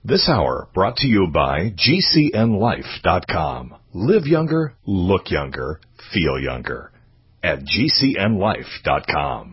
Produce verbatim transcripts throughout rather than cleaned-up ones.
This hour brought to you by G C N life dot com. Live younger, look younger, feel younger at G C N life dot com.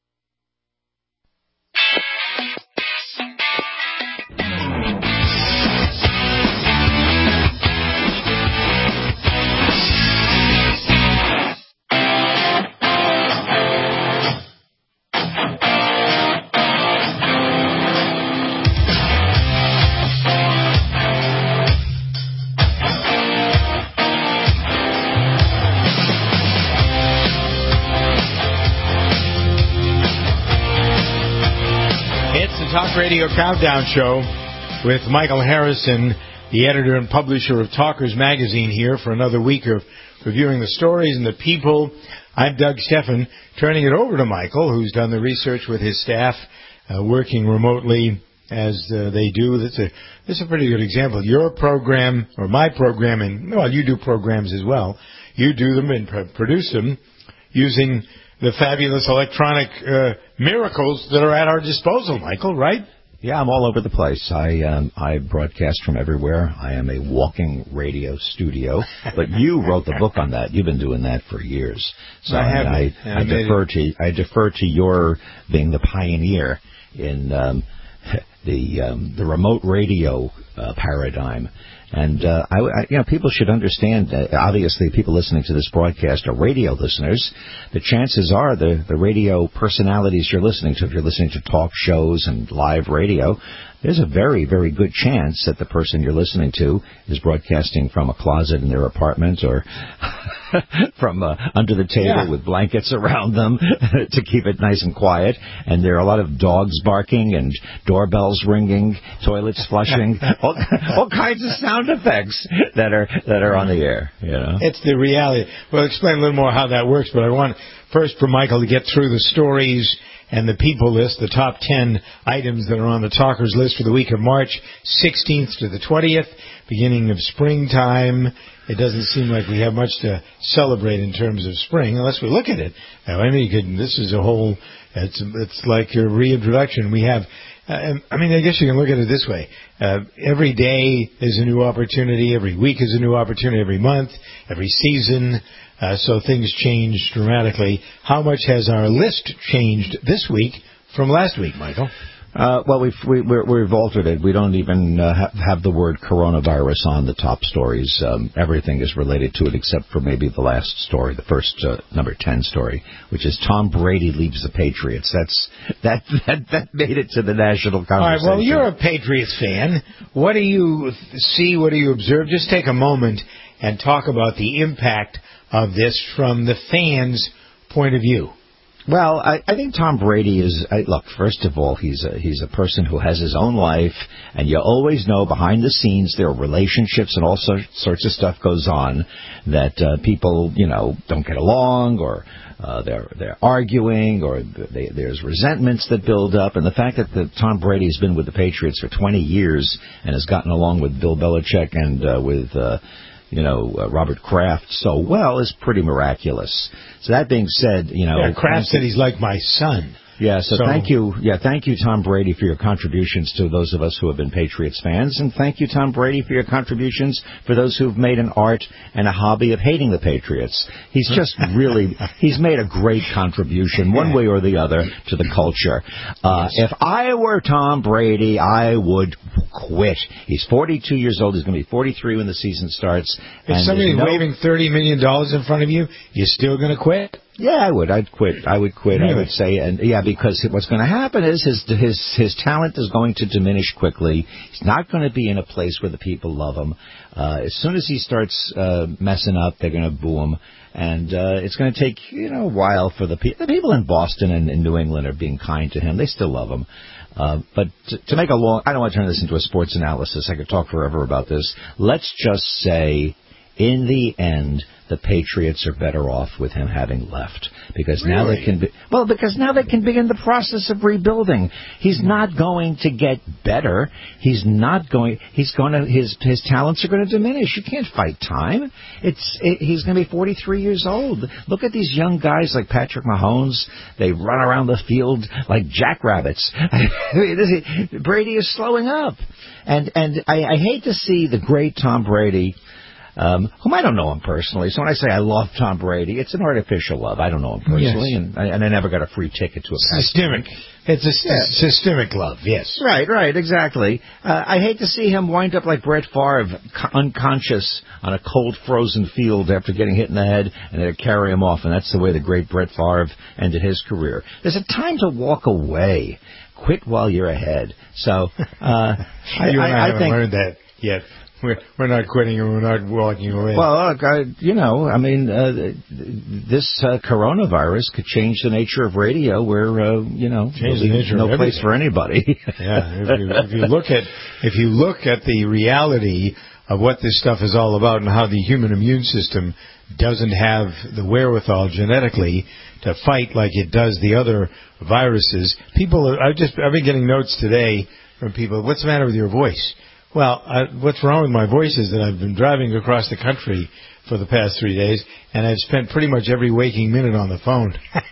Talk Radio Countdown Show with Michael Harrison, the editor and publisher of Talkers Magazine, here for another week of reviewing the stories and the people. I'm Doug Steffen, turning it over to Michael, who's done the research with his staff, uh, working remotely as uh, they do. That's a, that's a pretty good example. Your program, or my program, and well, you do programs as well. You do them and pr- produce them using the fabulous electronic uh, miracles that are at our disposal, Michael, right? Yeah, I'm all over the place. I um, I broadcast from everywhere. I am a walking radio studio. But you wrote the book on that. You've been doing that for years. So I, have I, I, I defer to I defer to your being the pioneer in um, the um, the remote radio uh, paradigm. And, uh, I, I, you know, people should understand, uh, obviously, people listening to this broadcast are radio listeners. The chances are the, the radio personalities you're listening to, if you're listening to talk shows and live radio, there's a very, very good chance that the person you're listening to is broadcasting from a closet in their apartment or from uh, under the table yeah. with blankets around them to keep it nice and quiet. And there are a lot of dogs barking and doorbells ringing, toilets flushing, all, all kinds of sound effects that are that are on the air. You know, it's the reality. We'll explain a little more how that works, but I want first for Michael to get through the stories and the people list, the top ten items that are on the Talkers list for the week of March sixteenth to the twentieth, beginning of springtime. It doesn't seem like we have much to celebrate in terms of spring, unless we look at it. I mean, you could, this is a whole, it's, it's like a reintroduction. We have, uh, I mean, I guess you can look at it this way. Uh, every day is a new opportunity. Every week is a new opportunity. Every month, every season. Uh, so things change dramatically. How much has our list changed this week from last week, Michael? Uh, well, we've, we, we're, we've altered it. We don't even uh, have, have the word coronavirus on the top stories. Um, everything is related to it except for maybe the last story, the first uh, number ten story, which is Tom Brady leaves the Patriots. That's that that that made it to the national conversation. All right. Well, you're a Patriots fan. What do you see? What do you observe? Just take a moment and talk about the impact of this from the fans' point of view. Well, I, I think Tom Brady is, I, look, first of all, he's a, he's a person who has his own life, and you always know behind the scenes there are relationships and all so, sorts of stuff goes on that uh, people, you know, don't get along, or uh, they're they're arguing, or they, there's resentments that build up. And the fact that the, Tom Brady has been with the Patriots for twenty years and has gotten along with Bill Belichick and uh, with uh, you know, uh, Robert Kraft so well is pretty miraculous. So that being said, you know... Yeah, Kraft said he's like my son. Yeah, so, so thank you, yeah, thank you, Tom Brady, for your contributions to those of us who have been Patriots fans, and thank you, Tom Brady, for your contributions for those who've made an art and a hobby of hating the Patriots. He's just really, he's made a great contribution, one way or the other, to the culture. Uh, yes. If I were Tom Brady, I would quit. He's forty-two years old. He's going to be forty-three when the season starts. If somebody's no... waving thirty million dollars in front of you, you're still going to quit? Yeah, I would. I'd quit. I would quit. Really? I would say, and yeah, because what's going to happen is his his his talent is going to diminish quickly. He's not going to be in a place where the people love him. Uh, as soon as he starts uh, messing up, they're going to boo him, and uh, it's going to take you know a while for the people. The people in Boston and in New England are being kind to him. They still love him. Uh, but to, to make a long, I don't want to turn this into a sports analysis. I could talk forever about this. Let's just say in the end, the Patriots are better off with him having left because really? now they can be, well because now they can begin the process of rebuilding. He's not going to get better. He's not going. He's going to his his talents are going to diminish. You can't fight time. It's it, he's going to be forty-three years old. Look at these young guys like Patrick Mahomes. They run around the field like jackrabbits. Brady is slowing up, and and I, I hate to see the great Tom Brady. Um, whom I don't know him personally. So when I say I love Tom Brady, it's an artificial love. I don't know him personally, yes. and, I, and I never got a free ticket to a systemic. It's a yeah. systemic love, yes. Right, right, exactly. Uh, I hate to see him wind up like Brett Favre, co- unconscious on a cold, frozen field after getting hit in the head, and they carry him off, and that's the way the great Brett Favre ended his career. There's a time to walk away. Quit while you're ahead. So uh, I, you and I, I, I haven't think learned that yet. We're, we're not quitting and we're not walking away. Well, look, I, you know, I mean, uh, this uh, coronavirus could change the nature of radio where, uh, you know, change the nature no of place for anybody. Yeah, if you, if you look at if you look at the reality of what this stuff is all about and how the human immune system doesn't have the wherewithal genetically to fight like it does the other viruses, people are, I've just I've been getting notes today from people. What's the matter with your voice? Well, I, what's wrong with my voice is that I've been driving across the country for the past three days, and I've spent pretty much every waking minute on the phone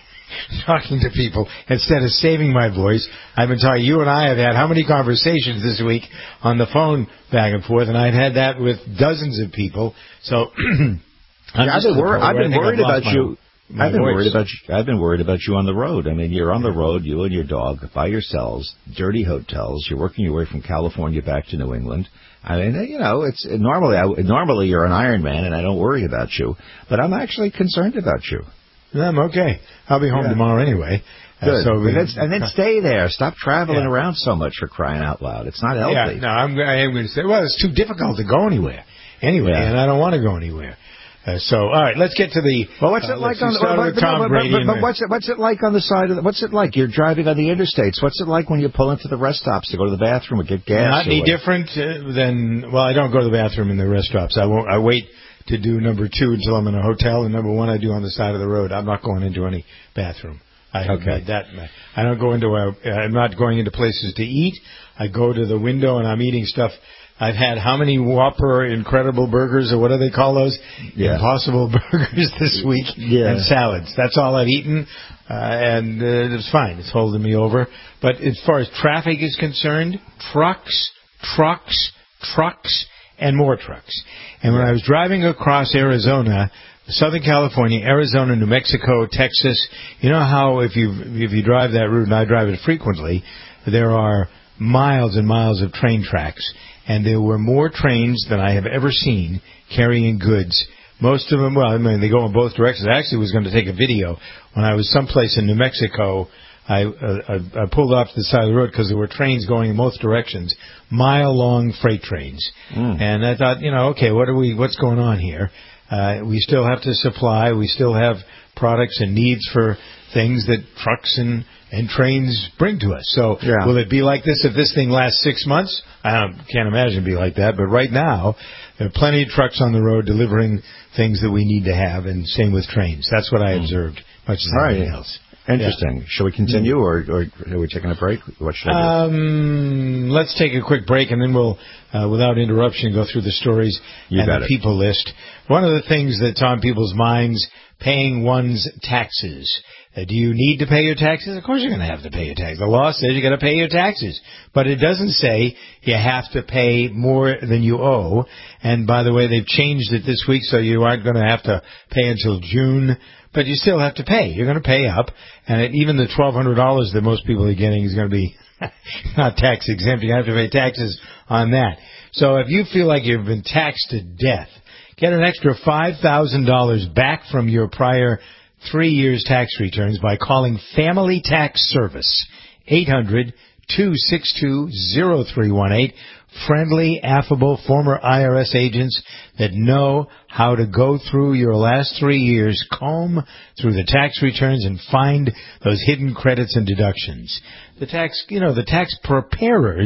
talking to people. Instead of saving my voice, I've been talking. You and I have had how many conversations this week on the phone back and forth, and I've had that with dozens of people. So yeah, I've been, wor- I've been worried about my, you. My I've been voice. worried about you. I've been worried about you on the road. I mean, you're on the road, you and your dog, by yourselves, dirty hotels. You're working your way from California back to New England. I mean, you know, it's normally I, normally you're an Iron Man, and I don't worry about you. But I'm actually concerned about you. I'm okay. I'll be home yeah. tomorrow anyway. Good. Uh, so we, and, then, and then stay there. Stop traveling yeah. around so much for crying out loud. It's not healthy. Yeah, no, I'm, I am going to say, well, it's too difficult to go anywhere anyway, yeah. and I don't want to go anywhere. Uh, so, all right, let's get to the. Well, what's uh, it like on the? But, Tom Brady but, but, but what's it? What's it like on the side of? The, what's it like? You're driving on the interstates. What's it like when you pull into the rest stops to go to the bathroom or get gas? Not any what? different uh, than. Well, I don't go to the bathroom in the rest stops. I won't. I wait to do number two until I'm in a hotel, and number one I do on the side of the road. I'm not going into any bathroom. I have okay. made that. I don't go into a. I'm not going into places to eat. I go to the window and I'm eating stuff. I've had how many Whopper Incredible Burgers, or what do they call those? Yeah. Impossible Burgers this week. Yeah. And salads. That's all I've eaten, uh, and uh, it's fine. It's holding me over. But as far as traffic is concerned, trucks, trucks, trucks, and more trucks. And when I was driving across Arizona, Southern California, Arizona, New Mexico, Texas, you know how if you if you drive that route, and I drive it frequently, there are miles and miles of train tracks. And there were more trains than I have ever seen carrying goods. Most of them, well, I mean, they go in both directions. I actually was going to take a video. When I was someplace in New Mexico, I, uh, I, I pulled off to the side of the road because there were trains going in both directions, mile-long freight trains. Mm. And I thought, you know, okay, what are we? What's going on here? Uh, we still have to supply. We still have products and needs for things that trucks and, and trains bring to us. So yeah. Will it be like this if this thing lasts six months? I don't, can't imagine it'd be like that. But right now, there are plenty of trucks on the road delivering things that we need to have, and same with trains. That's what I observed, much as right. anything else. Interesting. Yeah. Shall we continue, or, or are we taking a break? What should I do? Um, let's take a quick break, and then we'll, uh, without interruption, go through the stories you and got the it. people list. One of the things that's on people's minds, paying one's taxes. Uh, do you need to pay your taxes? Of course you're going to have to pay your taxes. The law says you got to pay your taxes. But it doesn't say you have to pay more than you owe. And by the way, they've changed it this week, so you aren't going to have to pay until June. But you still have to pay. You're going to pay up. And it, even the twelve hundred dollars that most people are getting is going to be not tax exempt. You have to pay taxes on that. So if you feel like you've been taxed to death, get an extra five thousand dollars back from your prior three years tax returns by calling Family Tax Service, eight hundred, two six two, zero three one eight. Friendly, affable, former I R S agents that know how to go through your last three years, comb through the tax returns, and find those hidden credits and deductions. The tax, you know, the tax preparers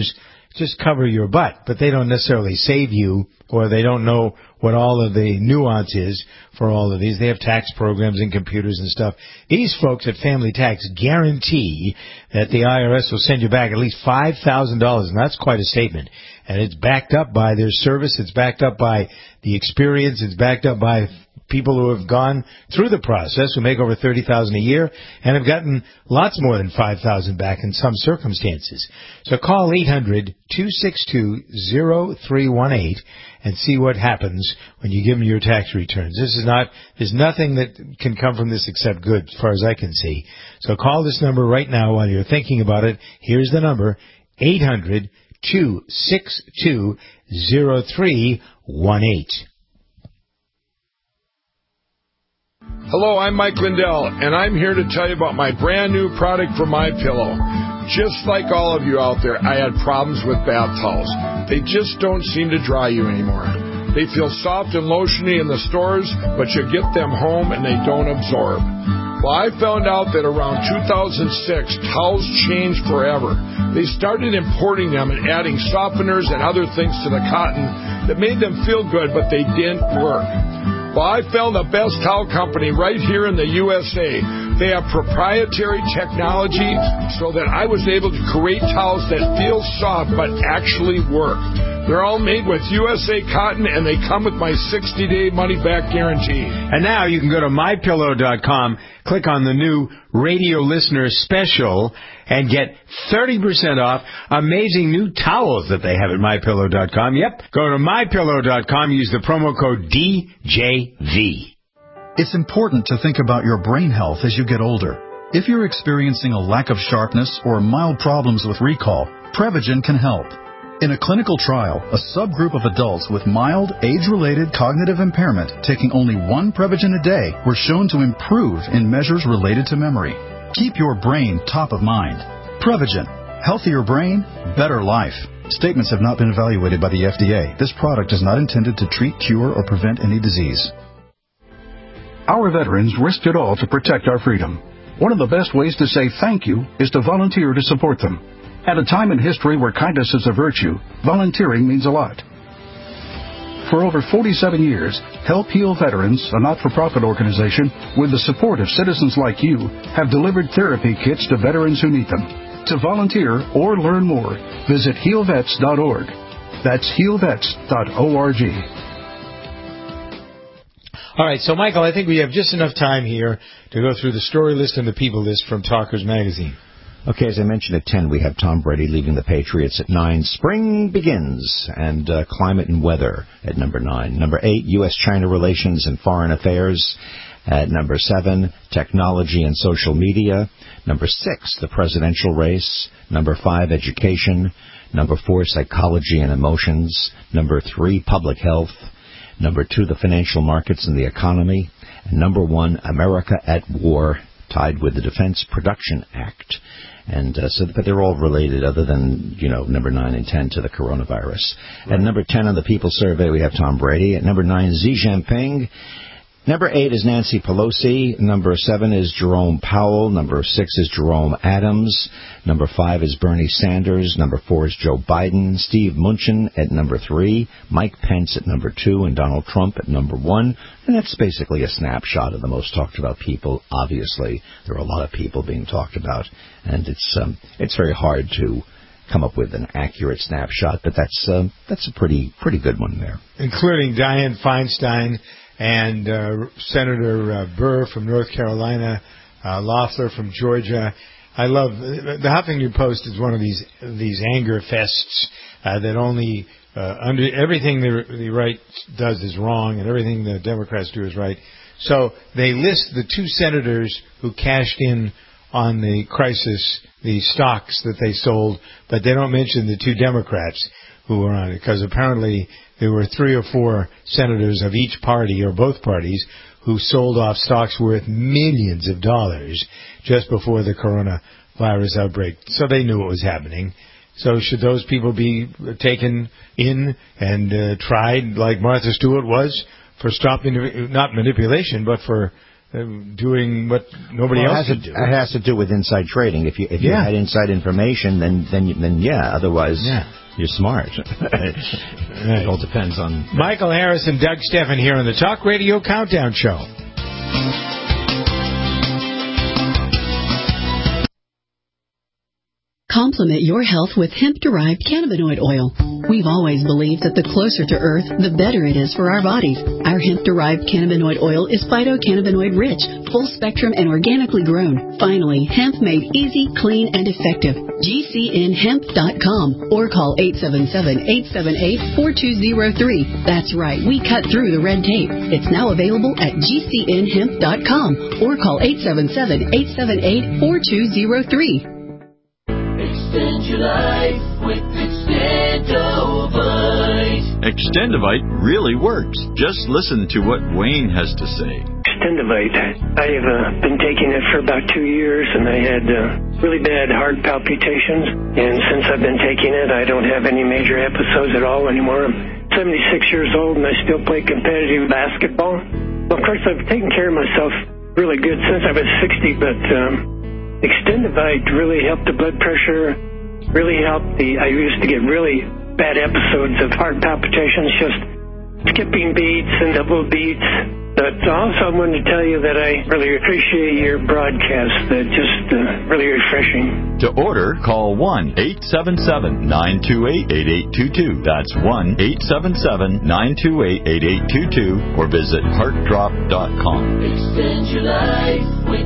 just cover your butt, but they don't necessarily save you, or they don't know what all of the nuance is for all of these. They have tax programs and computers and stuff. These folks at Family Tax guarantee that the I R S will send you back at least five thousand dollars, and that's quite a statement. And it's backed up by their service. It's backed up by the experience. It's backed up by people who have gone through the process, who make over thirty thousand dollars a year and have gotten lots more than five thousand dollars back in some circumstances. So call eight hundred, two six two, zero three one eight and see what happens when you give them your tax returns. This is not, there's nothing that can come from this except good, as far as I can see. So call this number right now while you're thinking about it. Here's the number, eight hundred, two six two, zero three one eight. Hello, I'm Mike Lindell, and I'm here to tell you about my brand new product for MyPillow. Just like all of you out there, I had problems with bath towels. They just don't seem to dry you anymore. They feel soft and lotiony in the stores, but you get them home and they don't absorb. Well, I found out that around two thousand six, towels changed forever. They started importing them and adding softeners and other things to the cotton that made them feel good, but they didn't work. Well, I found the best towel company right here in the U S A. They have proprietary technology so that I was able to create towels that feel soft but actually work. They're all made with U S A cotton, and they come with my sixty-day money-back guarantee. And now you can go to my pillow dot com, click on the new radio listener special, and get thirty percent off amazing new towels that they have at my pillow dot com. Yep, go to my pillow dot com, use the promo code D J V. It's important to think about your brain health as you get older. If you're experiencing a lack of sharpness or mild problems with recall, Prevagen can help. In a clinical trial, a subgroup of adults with mild, age-related cognitive impairment taking only one Prevagen a day were shown to improve in measures related to memory. Keep your brain top of mind. Prevagen. Healthier brain, better life. Statements have not been evaluated by the F D A. This product is not intended to treat, cure, or prevent any disease. Our veterans risked it all to protect our freedom. One of the best ways to say thank you is to volunteer to support them. At a time in history where kindness is a virtue, volunteering means a lot. For over forty-seven years, Help Heal Veterans, a not-for-profit organization, with the support of citizens like you, have delivered therapy kits to veterans who need them. To volunteer or learn more, visit heal vets dot org. That's heal vets dot org. All right, so Michael, I think we have just enough time here to go through the story list and the people list from Talkers Magazine. Okay, as I mentioned at ten, we have Tom Brady leaving the Patriots at nine. Spring begins, and uh, climate and weather at number nine. Number eight, U S China relations and foreign affairs. At number seven, technology and social media. Number six, the presidential race. Number five, education. Number four, psychology and emotions. Number three, public health. Number two, the financial markets and the economy. And number one, America at war, tied with the Defense Production Act. And uh, so, but they're all related, other than, you know, number nine and ten to the coronavirus. Right. At number ten on the People Survey, we have Tom Brady. At number nine, Xi Jinping. Number eight is Nancy Pelosi. Number seven is Jerome Powell. Number six is Jerome Adams. Number five is Bernie Sanders. Number four is Joe Biden. Steve Mnuchin at number three. Mike Pence at number two. And Donald Trump at number one. And that's basically a snapshot of the most talked about people. Obviously, there are a lot of people being talked about. And it's um, it's very hard to come up with an accurate snapshot. But that's, uh, that's a pretty, pretty good one there. Including Dianne Feinstein and uh, Senator uh, Burr from North Carolina, uh, Loeffler from Georgia. I love the Huffington Post is one of these these anger fests uh, that only uh, under everything the, the right does is wrong and everything the Democrats do is right. So they list the two senators who cashed in on the crisis, the stocks that they sold, but they don't mention the two Democrats who were on it, because apparently there were three or four senators of each party or both parties who sold off stocks worth millions of dollars just before the coronavirus outbreak. So they knew it was happening. So should those people be taken in and uh, tried like Martha Stewart was for stopping, not manipulation, but for uh, doing what nobody well, else it could do? It has to do with inside trading. If you if you yeah. had inside information, then then then yeah. Otherwise, yeah. you're smart. It all depends on... Michael Harris and Doug Steffen here on the Talk Radio Countdown Show. Complement your health with hemp-derived cannabinoid oil. We've always believed that the closer to Earth, the better it is for our bodies. Our hemp-derived cannabinoid oil is phytocannabinoid-rich, full-spectrum, and organically grown. Finally, hemp made easy, clean, and effective. G C N hemp dot com or call eight seven seven, eight seven eight, four two zero three. That's right, we cut through the red tape. It's now available at G C N hemp dot com or call eight seven seven, eight seven eight, four two zero three. Extend your life with Extendovite. Extendovite really works. Just listen to what Wayne has to say. Extendovite. I've uh, been taking it for about two years, and I had uh, really bad heart palpitations. And since I've been taking it, I don't have any major episodes at all anymore. I'm seventy-six years old, and I still play competitive basketball. Well, of course, I've taken care of myself really good since I was sixty, but... Um, Extendovite really helped the blood pressure, really helped the, I used to get really bad episodes of heart palpitations, just skipping beats and double beats. But also I wanted to tell you that I really appreciate your broadcast, uh, just uh, really refreshing. To order, call one eight seven seven, nine two eight, eight eight two two. That's one eight seven seven, nine two eight, eight eight two two or visit heart drop dot com. Extend your life with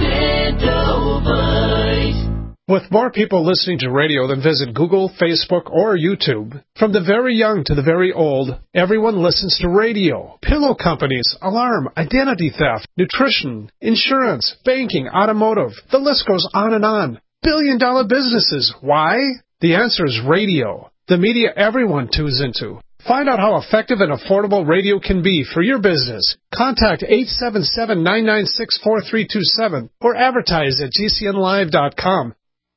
Extendovite. With more people listening to radio than visit Google, Facebook, or YouTube, from the very young to the very old, everyone listens to radio. Pillow companies, alarm, identity theft, nutrition, insurance, banking, automotive. The list goes on and on. Billion dollar businesses. Why? The answer is radio. The media everyone tunes into. Find out how effective and affordable radio can be for your business. Contact eight seven seven, nine nine six, four three two seven or advertise at G C N live dot com.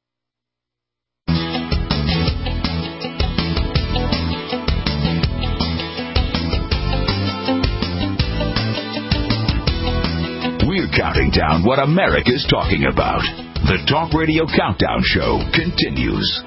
We're counting down what America's talking about. The Talk Radio Countdown Show continues.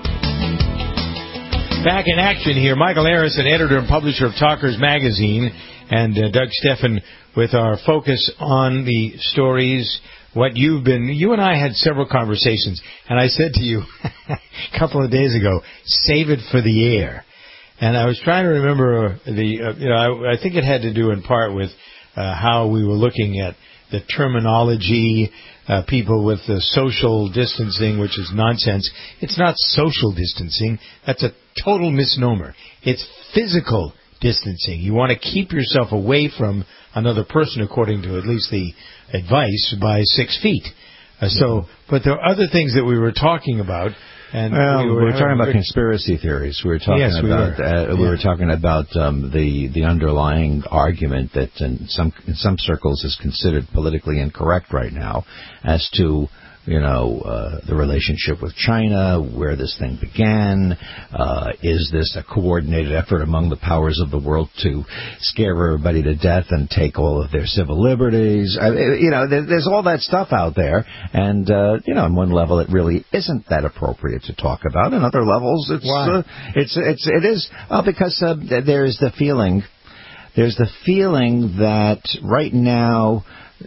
Back in action here, Michael Harrison, editor and publisher of Talkers Magazine, and uh, Doug Steffen with our focus on the stories, what you've been... You and I had several conversations, and I said to you a couple of days ago, save it for the air. And I was trying to remember uh, the... Uh, you know, I, I think it had to do in part with uh, how we were looking at the terminology, uh, people with the social distancing, which is nonsense. It's not social distancing. That's a total misnomer. It's physical distancing. You want to keep yourself away from another person, according to at least the advice, by six feet. Uh, so, but there are other things that we were talking about. And well, we were, we were talking about conspiracy theories. We were talking yes, about we were, uh, we yeah. were talking about um, the the underlying argument that in some in some circles is considered politically incorrect right now, as to you know uh, the relationship with China, where this thing began. Uh, is this a coordinated effort among the powers of the world to scare everybody to death and take all of their civil liberties? I, you know, there, there's all that stuff out there, and uh, you know, on one level, it really isn't that appropriate to talk about. On other levels, it's uh, it's it's it is uh, because uh, there's the feeling, there's the feeling that right now.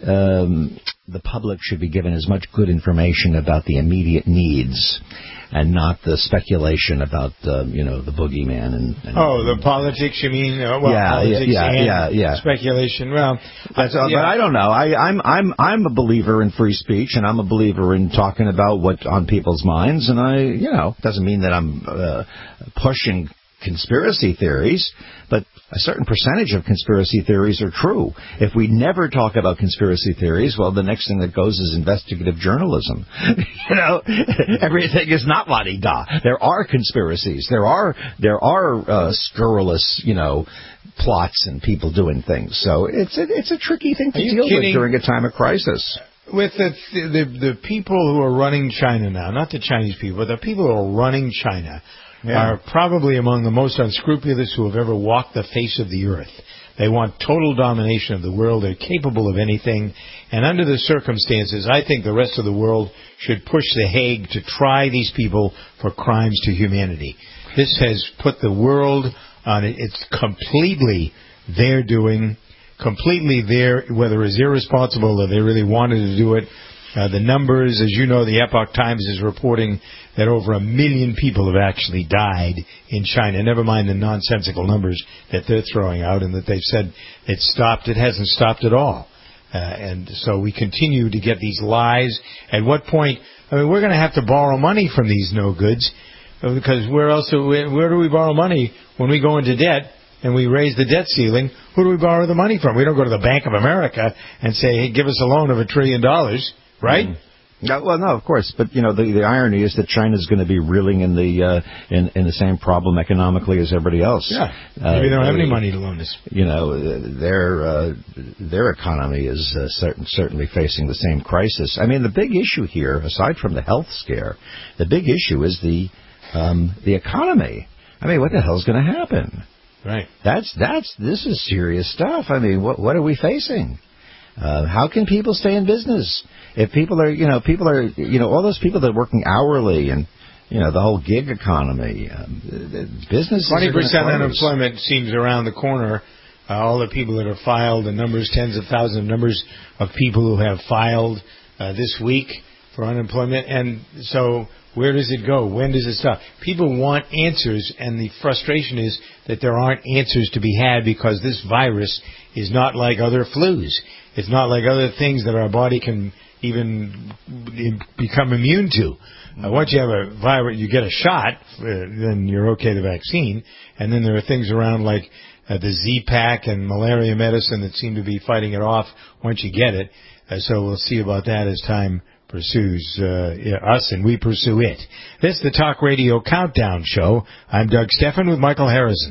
Um, the public should be given as much good information about the immediate needs and not the speculation about, um, you know, the boogeyman. And, and oh, the politics, you mean? Uh, well, yeah, politics yeah, and yeah, yeah. speculation. Well, That's, uh, yeah. but I don't know. I, I'm, I'm, I'm a believer in free speech, and I'm a believer in talking about what's on people's minds. And I, you know, doesn't mean that I'm uh, pushing conspiracy theories, but a certain percentage of conspiracy theories are true. If we never talk about conspiracy theories, well, the next thing that goes is investigative journalism. you know, everything is not la-di-da. There are conspiracies. There are there are uh, scurrilous, you know, plots and people doing things. So it's a, it's a tricky thing to deal kidding? with during a time of crisis. With the, the the people who are running China now, not the Chinese people, but the people who are running China. Yeah. Are probably among the most unscrupulous who have ever walked the face of the earth. They want total domination of the world. They're capable of anything. And under the circumstances, I think the rest of the world should push The Hague to try these people for crimes to humanity. This has put the world on it. It's completely their doing, completely their, whether it's irresponsible or they really wanted to do it. Uh, the numbers, as you know, the Epoch Times is reporting that over a million people have actually died in China. Never mind the nonsensical numbers that they're throwing out, and that they've said it stopped. It hasn't stopped at all. Uh, and so we continue to get these lies. At what point, I mean, we're going to have to borrow money from these no-goods, because where else do we, where do we borrow money when we go into debt and we raise the debt ceiling? Who do we borrow the money from? We don't go to the Bank of America and say, hey, give us a loan of a trillion dollars. Right? Mm. No, well, no, of course, but you know the the irony is that China's going to be reeling in the uh, in in the same problem economically as everybody else. Yeah, maybe uh, they don't have any money to loan us. You know, their uh, their economy is uh, certain, certainly facing the same crisis. I mean, the big issue here, aside from the health scare, the big issue is the um, the economy. I mean, what the hell's going to happen? Right. That's that's this is serious stuff. I mean, what what are we facing? Uh, how can people stay in business if people are, you know, people are, you know, all those people that are working hourly and, you know, the whole gig economy, um, businesses. Twenty percent unemployment seems around the corner. Uh, all the people that have filed, the numbers, tens of thousands of numbers of people who have filed uh, this week for unemployment, and so where does it go? When does it stop? People want answers, and the frustration is that there aren't answers to be had because this virus is not like other flus. It's not like other things that our body can even become immune to. Uh, once you have a virus, you get a shot, uh, then you're okay, the vaccine. And then there are things around like uh, the Z-Pack and malaria medicine that seem to be fighting it off once you get it. Uh, so we'll see about that as time pursues uh, us and we pursue it. This is the Talk Radio Countdown Show. I'm Doug Stephan with Michael Harrison.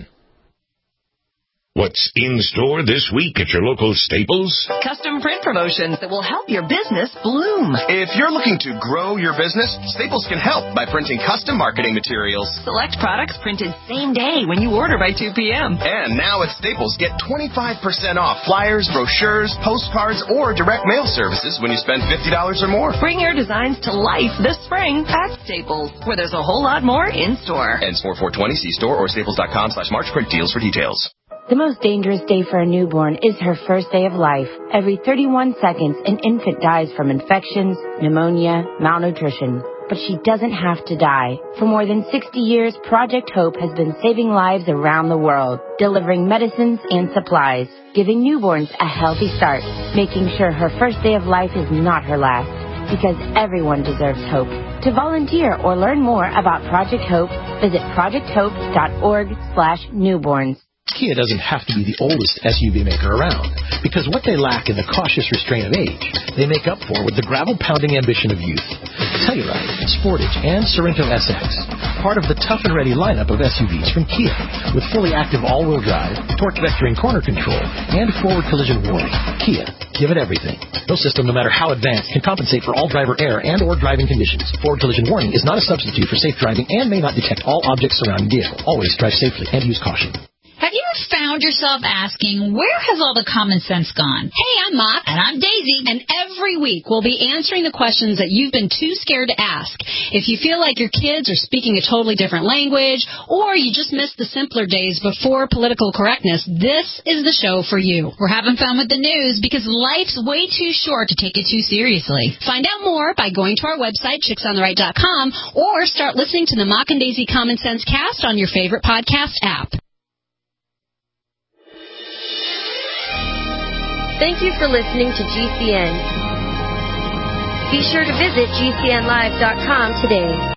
What's in store this week at your local Staples? Custom print promotions that will help your business bloom. If you're looking to grow your business, Staples can help by printing custom marketing materials. Select products printed same day when you order by two p.m. And now at Staples, get twenty-five percent off flyers, brochures, postcards, or direct mail services when you spend fifty dollars or more. Bring your designs to life this spring at Staples, where there's a whole lot more in store. Ends four four twenty. See store or staples.com slash March print deals for details. The most dangerous day for a newborn is her first day of life. Every thirty-one seconds, an infant dies from infections, pneumonia, malnutrition. But she doesn't have to die. For more than sixty years, Project Hope has been saving lives around the world, delivering medicines and supplies, giving newborns a healthy start, making sure her first day of life is not her last. Because everyone deserves hope. To volunteer or learn more about Project Hope, visit projecthope.org slash newborns. Kia doesn't have to be the oldest S U V maker around, because what they lack in the cautious restraint of age, they make up for with the gravel-pounding ambition of youth. Telluride, Sportage, and Sorento S X, part of the tough and ready lineup of S U Vs from Kia, with fully active all-wheel drive, torque vectoring corner control, and forward collision warning. Kia, give it everything. No system, no matter how advanced, can compensate for all driver error and or driving conditions. Forward collision warning is not a substitute for safe driving and may not detect all objects surrounding vehicle. Always drive safely and use caution. Have you found yourself asking, where has all the common sense gone? Hey, I'm Mock. And I'm Daisy. And every week we'll be answering the questions that you've been too scared to ask. If you feel like your kids are speaking a totally different language, or you just missed the simpler days before political correctness, this is the show for you. We're having fun with the news because life's way too short to take it too seriously. Find out more by going to our website, chicks on the right dot com, or start listening to the Mock and Daisy Common Sense Cast on your favorite podcast app. Thank you for listening to G C N. Be sure to visit G C N live dot com today.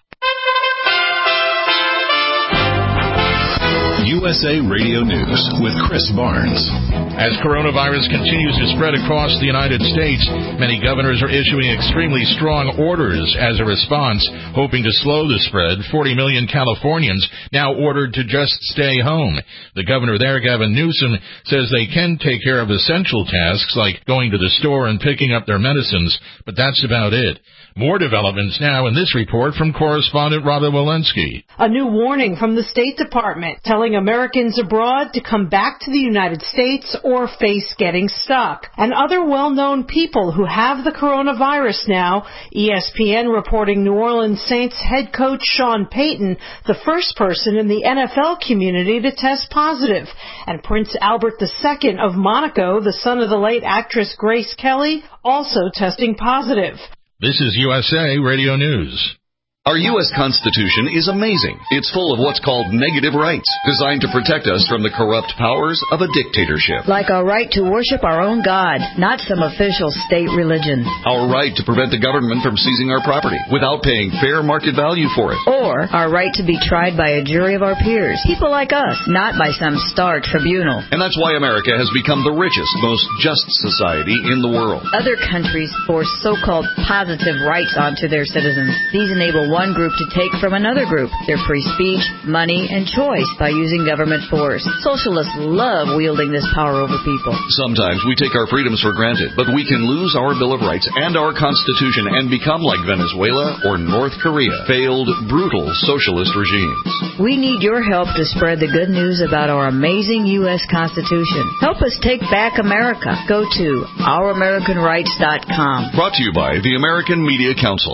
U S A Radio News with Chris Barnes. As coronavirus continues to spread across the United States, many governors are issuing extremely strong orders as a response, hoping to slow the spread. forty million Californians now ordered to just stay home. The governor there, Gavin Newsom, says they can take care of essential tasks like going to the store and picking up their medicines, but that's about it. More developments now in this report from correspondent Rada Walensky. A new warning from the State Department telling Americans abroad to come back to the United States or face getting stuck. And other well-known people who have the coronavirus now, E S P N reporting New Orleans Saints head coach Sean Payton, the first person in the N F L community to test positive, and Prince Albert the Second of Monaco, the son of the late actress Grace Kelly, also testing positive. This is U S A Radio News. Our U S Constitution is amazing. It's full of what's called negative rights, designed to protect us from the corrupt powers of a dictatorship. Like our right to worship our own God, not some official state religion. Our right to prevent the government from seizing our property without paying fair market value for it. Or our right to be tried by a jury of our peers, people like us, not by some star tribunal. And that's why America has become the richest, most just society in the world. Other countries force so-called positive rights onto their citizens. These enable one group to take from another group their free speech, money, and choice by using government force. Socialists love wielding this power over people. Sometimes we take our freedoms for granted, but we can lose our Bill of Rights and our Constitution and become like Venezuela or North Korea, failed, brutal socialist regimes. We need your help to spread the good news about our amazing U S Constitution. Help us take back America. Go to our american rights dot com. Brought to you by the American Media Council.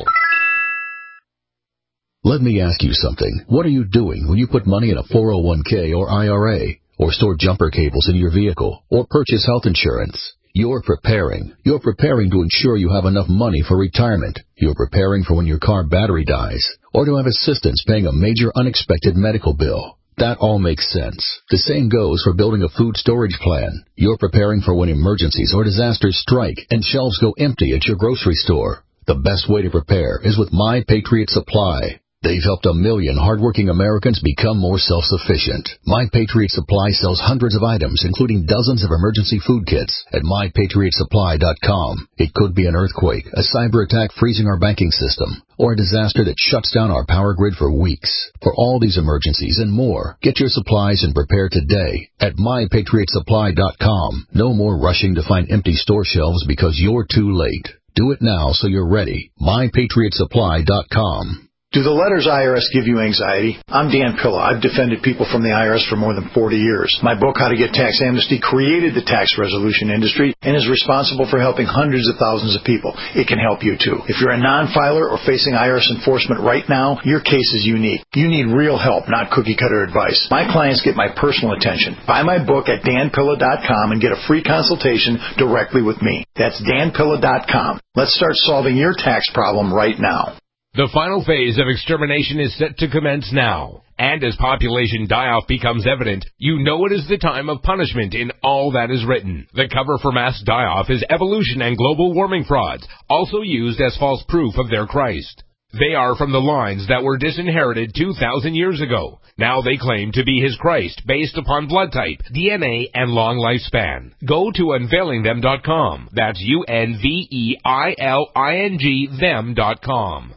Let me ask you something. What are you doing when you put money in a four oh one k or I R A, or store jumper cables in your vehicle, or purchase health insurance? You're preparing. You're preparing to ensure you have enough money for retirement. You're preparing for when your car battery dies, or to have assistance paying a major unexpected medical bill. That all makes sense. The same goes for building a food storage plan. You're preparing for when emergencies or disasters strike and shelves go empty at your grocery store. The best way to prepare is with My Patriot Supply. They've helped a million hardworking Americans become more self-sufficient. My Patriot Supply sells hundreds of items, including dozens of emergency food kits, at my patriot supply dot com. It could be an earthquake, a cyber attack freezing our banking system, or a disaster that shuts down our power grid for weeks. For all these emergencies and more, get your supplies and prepare today at my patriot supply dot com. No more rushing to find empty store shelves because you're too late. Do it now so you're ready. my patriot supply dot com. Do the letters I R S give you anxiety? I'm Dan Pilla. I've defended people from the I R S for more than forty years. My book, How to Get Tax Amnesty, created the tax resolution industry and is responsible for helping hundreds of thousands of people. It can help you, too. If you're a non-filer or facing I R S enforcement right now, your case is unique. You need real help, not cookie-cutter advice. My clients get my personal attention. Buy my book at dan pilla dot com and get a free consultation directly with me. That's dan pilla dot com. Let's start solving your tax problem right now. The final phase of extermination is set to commence now. And as population die-off becomes evident, you know it is the time of punishment in all that is written. The cover for mass die-off is evolution and global warming frauds, also used as false proof of their Christ. They are from the lines that were disinherited two thousand years ago. Now they claim to be his Christ based upon blood type, D N A, and long lifespan. Go to unveiling them dot com. That's U N V E I L I N G them dot com.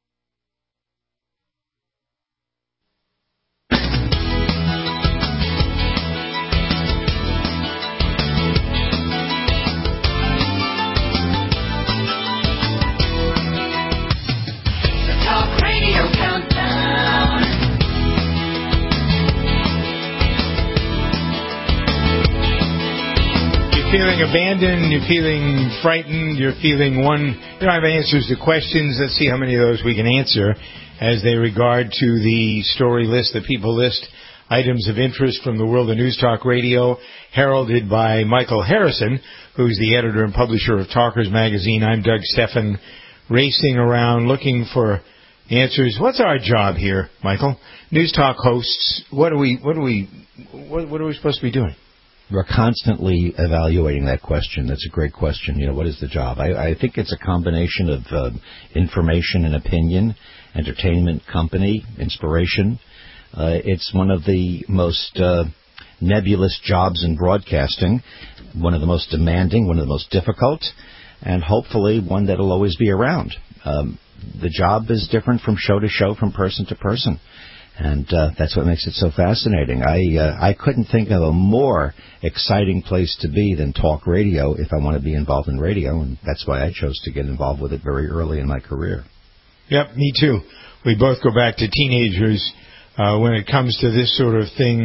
Feeling abandoned, you're feeling frightened, you're feeling one, you don't have answers to questions. Let's see how many of those we can answer as they regard to the story list, the people list, items of interest from the world of News Talk Radio, heralded by Michael Harrison, who's the editor and publisher of Talkers Magazine. I'm Doug Stephan, racing around looking for answers. What's our job here, Michael? News Talk hosts, what are we, what are we, what, what are we supposed to be doing? We're constantly evaluating that question. That's a great question. You know, what is the job? I, I think it's a combination of uh, information and opinion, entertainment, company, inspiration. Uh, it's one of the most uh, nebulous jobs in broadcasting, one of the most demanding, one of the most difficult, and hopefully one that will always be around. Um, the job is different from show to show, from person to person. And uh, that's what makes it so fascinating. I uh, I couldn't think of a more exciting place to be than talk radio if I want to be involved in radio, and that's why I chose to get involved with it very early in my career. Yep, me too. We both go back to teenagers uh, when it comes to this sort of thing.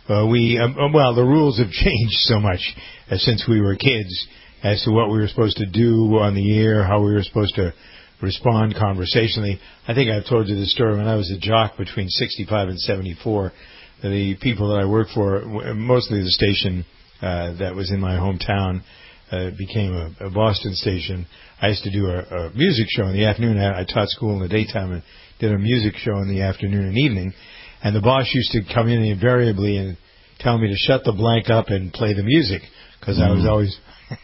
uh, we um, well, the rules have changed so much uh, since we were kids as to what we were supposed to do on the air, how we were supposed to respond conversationally. I think I've told you this story. When I was a jock between sixty-five and seventy-four, the people that I worked for, mostly the station uh, that was in my hometown, uh, became a, a Boston station. I used to do a, a music show in the afternoon. I, I taught school in the daytime and did a music show in the afternoon and evening. And the boss used to come in invariably and tell me to shut the blank up and play the music, because mm. I was always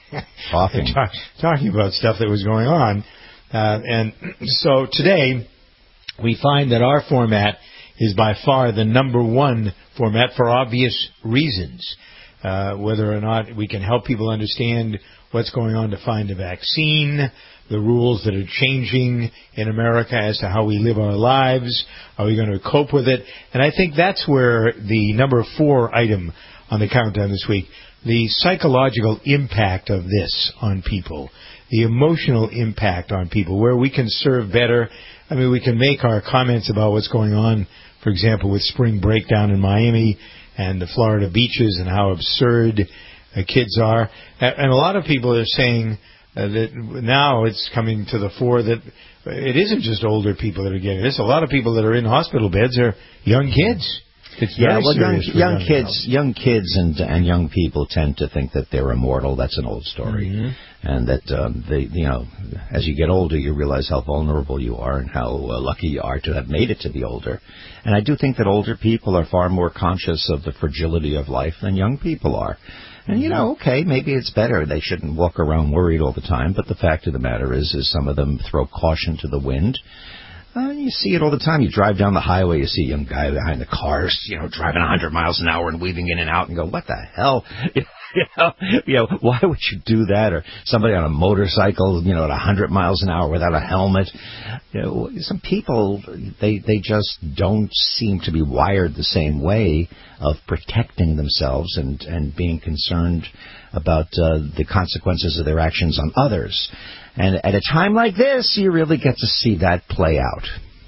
talk, talking about stuff that was going on. Uh, and so today we find that our format is by far the number one format for obvious reasons. Uh, whether or not we can help people understand what's going on to find a vaccine, the rules that are changing in America as to how we live our lives, are we going to cope with it? And I think that's where the number four item on the countdown this week, the psychological impact of this on people, the emotional impact on people, where we can serve better. I mean, we can make our comments about what's going on, for example, with spring break down in Miami and the Florida beaches and how absurd uh, kids are. And a lot of people are saying uh, that now it's coming to the fore that it isn't just older people that are getting this. A lot of people that are in hospital beds are young kids. It's yeah, well, young, young, young kids, health. young kids, and and young people tend to think that they're immortal. That's an old story, mm-hmm. and that um, they, you know, as you get older, you realize how vulnerable you are and how uh, lucky you are to have made it to be older. And I do think that older people are far more conscious of the fragility of life than young people are. And, you know, okay, maybe it's better. They shouldn't walk around worried all the time. But the fact of the matter is, is some of them throw caution to the wind. Uh, you see it all the time. You drive down the highway, you see a young guy behind the cars, you know, driving one hundred miles an hour and weaving in and out and go, what the hell? You know, you know, why would you do that? Or somebody on a motorcycle, you know, at one hundred miles an hour without a helmet. You know, some people, they they just don't seem to be wired the same way of protecting themselves and, and being concerned about uh, the consequences of their actions on others. And at a time like this, you really get to see that play out.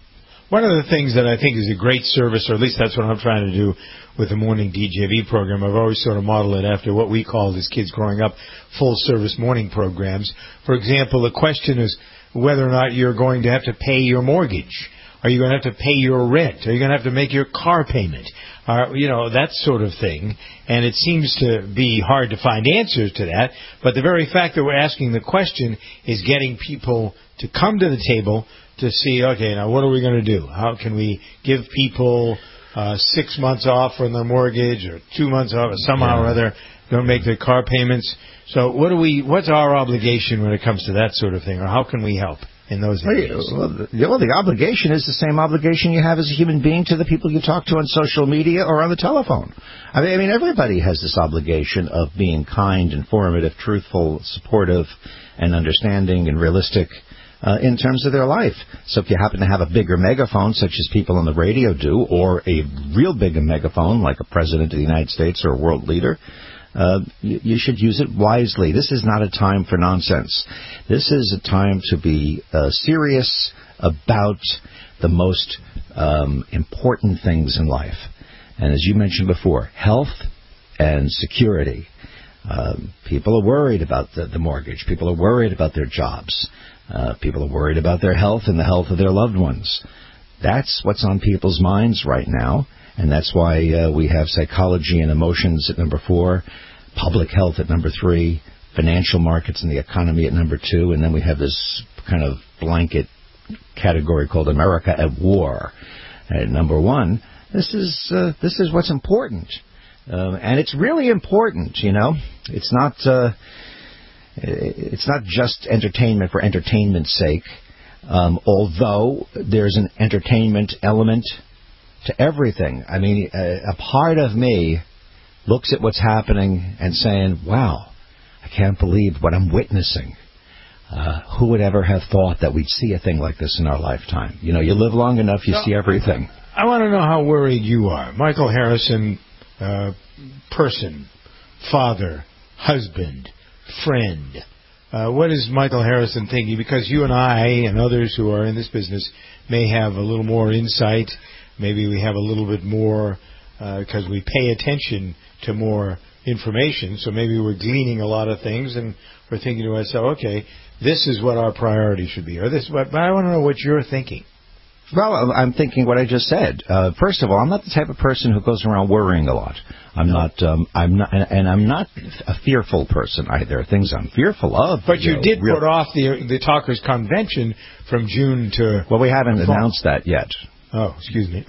One of the things that I think is a great service, or at least that's what I'm trying to do with the morning D J V program, I've always sort of modeled it after what we called as kids growing up full-service morning programs. For example, the question is whether or not you're going to have to pay your mortgage. Are you going to have to pay your rent? Are you going to have to make your car payment? Uh, you know, that sort of thing. And it seems to be hard to find answers to that. But the very fact that we're asking the question is getting people to come to the table to see, okay, now what are we going to do? How can we give people uh, six months off from their mortgage or two months off or somehow yeah. or other don't make their car payments? So what do we? What's our obligation when it comes to that sort of thing, or how can we help in those areas? Well, the, well, the obligation is the same obligation you have as a human being to the people you talk to on social media or on the telephone. I mean, I mean, everybody has this obligation of being kind, informative, truthful, supportive, and understanding and realistic uh, in terms of their life. So if you happen to have a bigger megaphone, such as people on the radio do, or a real big megaphone like a president of the United States or a world leader, Uh, you, you should use it wisely. This is not a time for nonsense. This is a time to be uh, serious about the most um, important things in life. And as you mentioned before, health and security. Uh, people are worried about the, the mortgage. People are worried about their jobs. Uh, people are worried about their health and the health of their loved ones. That's what's on people's minds right now. And that's why uh, we have psychology and emotions at number four, public health at number three, financial markets and the economy at number two, and then we have this kind of blanket category called America at war at number one. This is uh, this is what's important, uh, and it's really important. You know, it's not uh, it's not just entertainment for entertainment's sake. Um, although there's an entertainment element to everything. I mean, a, a part of me looks at what's happening and saying, wow, I can't believe what I'm witnessing. Uh, who would ever have thought that we'd see a thing like this in our lifetime? You know, you live long enough, you no, see everything. I want to know how worried you are. Michael Harrison, uh, person, father, husband, friend. Uh, what is Michael Harrison thinking? Because you and I and others who are in this business may have a little more insight. Maybe we have a little bit more because uh, we pay attention to more information. So maybe we're gleaning a lot of things, and we're thinking to ourselves, okay, this is what our priority should be. Or this, but I want to know what you're thinking. Well, I'm thinking what I just said. Uh, first of all, I'm not the type of person who goes around worrying a lot. I'm no. not. Um, I'm not, and, and I'm not a fearful person either. There are things I'm fearful of. But you, you know, did real... put off the the Talkers Convention from June to. Well, we haven't announced that yet. Oh, excuse me.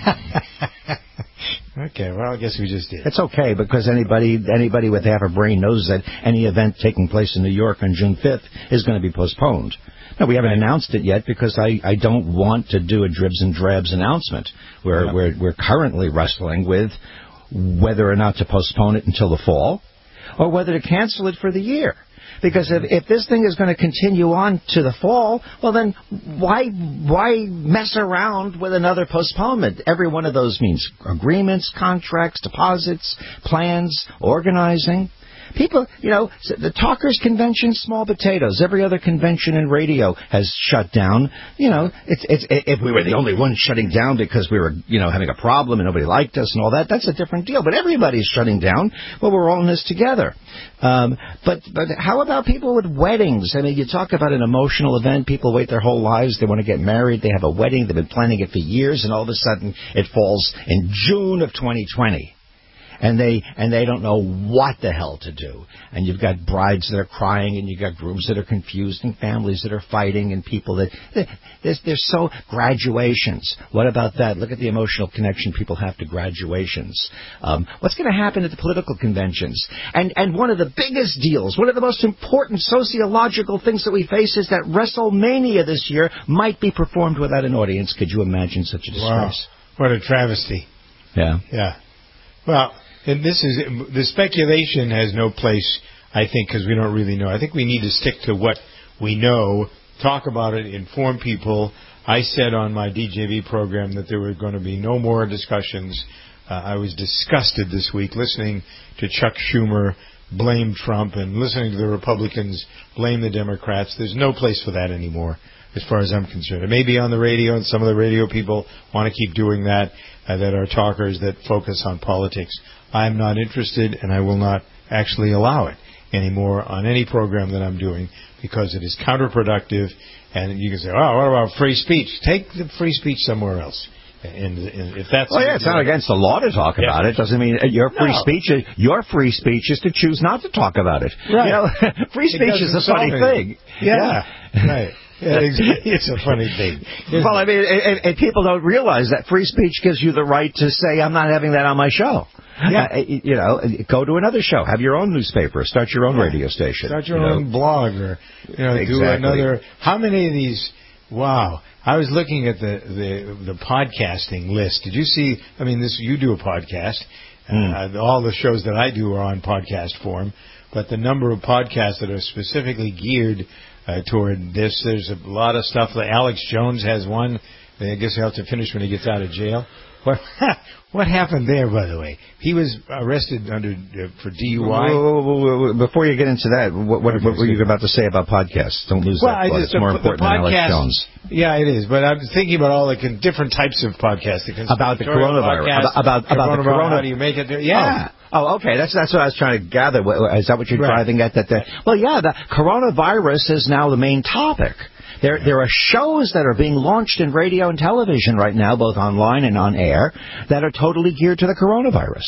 Okay, well, I guess we just did. It's okay, because anybody anybody with half a brain knows that any event taking place in New York on June fifth is going to be postponed. No, we haven't announced it yet because I, I don't want to do a dribs and drabs announcement. We're, yeah. we're, we're currently wrestling with whether or not to postpone it until the fall or whether to cancel it for the year. Because if, if this thing is going to continue on to the fall, well, then why why mess around with another postponement? Every one of those means agreements, contracts, deposits, plans, organizing. People, you know, the Talkers Convention, small potatoes. Every other convention in radio has shut down. You know, it's, it's, if we were the only ones shutting down because we were, you know, having a problem and nobody liked us and all that, that's a different deal. But everybody's shutting down. Well, we're all in this together. Um, but, but how about people with weddings? I mean, you talk about an emotional event. People wait their whole lives. They want to get married. They have a wedding. They've been planning it for years, and all of a sudden it falls in June of twenty twenty. And they and they don't know what the hell to do. And you've got brides that are crying, and you've got grooms that are confused, and families that are fighting, and people that... There's, there's so... Graduations. What about that? Look at the emotional connection people have to graduations. Um, what's going to happen at the political conventions? And, and one of the biggest deals, one of the most important sociological things that we face is that WrestleMania this year might be performed without an audience. Could you imagine such a disgrace? Wow. What a travesty. Yeah. Yeah. Well... And this is the speculation has no place, I think, because we don't really know. I think we need to stick to what we know, talk about it, inform people. I said on my D J V program that there were going to be no more discussions. Uh, I was disgusted this week listening to Chuck Schumer blame Trump and listening to the Republicans blame the Democrats. There's no place for that anymore, as far as I'm concerned. It may be on the radio, and some of the radio people want to keep doing that, uh, that are talkers that focus on politics. I'm not interested, and I will not actually allow it anymore on any program that I'm doing, because it is counterproductive. And you can say, oh, what about free speech? Take the free speech somewhere else. And, and if that's... Well, yeah, it's not against the law to talk about yeah. it. Doesn't mean your free no. speech. Your free speech is to choose not to talk about it. Right. You know, free speech is a funny thing. Yeah, yeah. Right. Yeah, it's a funny thing. Well, I mean, and, and people don't realize that free speech gives you the right to say, I'm not having that on my show. Yeah. Uh, you know, go to another show. Have your own newspaper. Start your own yeah. radio station. Start your you own know? blog, or you know, exactly. do another. How many of these? Wow. I was looking at the, the, the podcasting list. Did you see? I mean, this you do a podcast. Mm. Uh, all the shows that I do are on podcast form. But the number of podcasts that are specifically geared uh, toward this, there's a lot of stuff. Like Alex Jones has one. I guess he'll have to finish when he gets out of jail. What what happened there, by the way? He was arrested under uh, for D U I. Whoa, whoa, whoa, whoa. Before you get into that, what, what, what were you about to say about podcasts? Don't lose well, that thought. It's more important podcast, than Alex Jones. Yeah, it is. But I'm thinking about all the con- different types of podcasts. The about the coronavirus. Podcast, about about, about the corona. How do you make it there? Yeah. Oh. Oh, okay. That's that's what I was trying to gather. Is that what you're right. driving at? That, that well, yeah. The coronavirus is now the main topic. There, there are shows that are being launched in radio and television right now, both online and on air, that are totally geared to the coronavirus.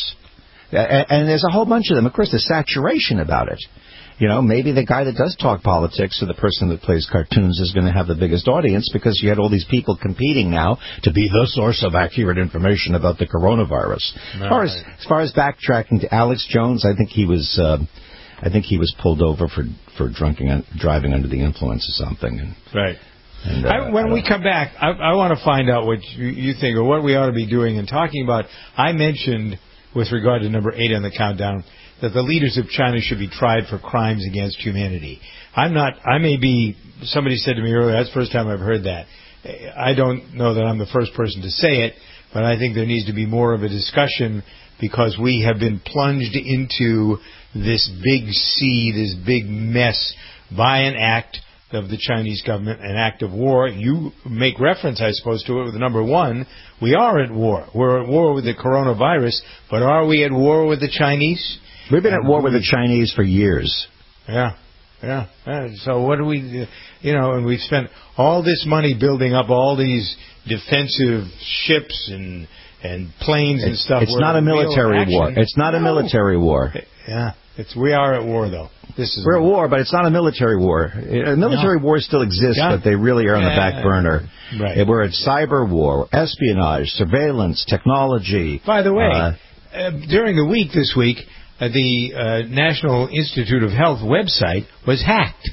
And there's a whole bunch of them. Of course, there's saturation about it. You know, maybe the guy that does talk politics or the person that plays cartoons is going to have the biggest audience, because you had all these people competing now to be the source of accurate information about the coronavirus. No, as far as, as far as backtracking to Alex Jones, I think he was... Uh, I think he was pulled over for for drunking, driving under the influence of something. And, right. And, uh, I, when I we come back, I, I want to find out what you, you think or what we ought to be doing and talking about. I mentioned, with regard to number eight on the countdown, that the leaders of China should be tried for crimes against humanity. I'm not. I may be. Somebody said to me earlier, that's the first time I've heard that. I don't know that I'm the first person to say it, but I think there needs to be more of a discussion, because we have been plunged into this big sea, this big mess, by an act of the Chinese government, an act of war. You make reference, I suppose, to it with number one. We are at war. We're at war with the coronavirus, but are we at war with the Chinese? We've been at war with the Chinese for years. Yeah, yeah. Uh, so what do we, you know, and we've spent all this money building up all these defensive ships and and planes and it's, stuff. It's not a military war. It's not no. a military war. Yeah, it's we are at war though. This is We're at war, but it's not a military war. A military no. wars still exist, yeah. but they really are on the back burner. Right. We're at cyber war, espionage, surveillance, technology. By the way, uh, uh, during the week this week, uh, the uh, National Institute of Health website was hacked.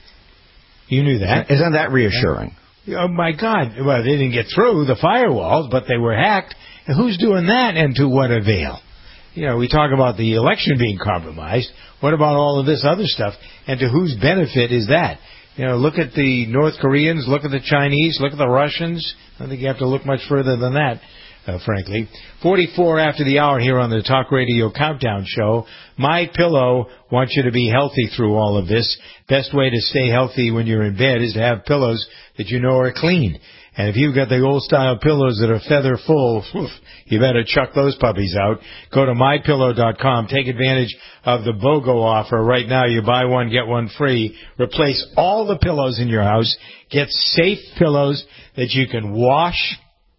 You knew that. Isn't that reassuring? Oh, my God. Well, they didn't get through the firewalls, but they were hacked. And who's doing that, and to what avail? You know, we talk about the election being compromised. What about all of this other stuff? And to whose benefit is that? You know, look at the North Koreans, look at the Chinese, look at the Russians. I don't think you have to look much further than that, uh, frankly. forty-four after the hour here on the Talk Radio Countdown Show. My Pillow wants you to be healthy through all of this. Best way to stay healthy when you're in bed is to have pillows that you know are clean. And if you've got the old-style pillows that are feather full, you better chuck those puppies out. Go to my pillow dot com. Take advantage of the BOGO offer. Right now, you buy one, get one free. Replace all the pillows in your house. Get safe pillows that you can wash,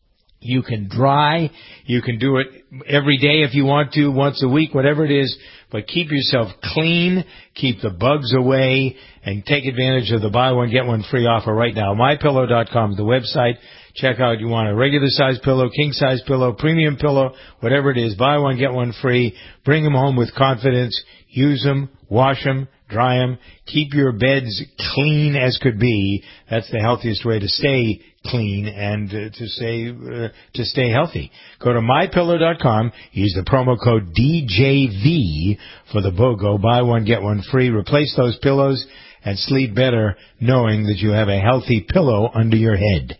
you can dry, you can do it every day if you want to, once a week, whatever it is. But keep yourself clean, keep the bugs away, and take advantage of the buy one, get one free offer right now. my pillow dot com is the website. Check out, you want a regular size pillow, king size pillow, premium pillow, whatever it is. Buy one, get one free. Bring them home with confidence. Use them, wash them, dry them. Keep your beds clean as could be. That's the healthiest way to stay clean and uh, to stay uh, to stay healthy. Go to my pillow dot com. Use the promo code D J V for the BOGO. Buy one, get one free. Replace those pillows and sleep better knowing that you have a healthy pillow under your head.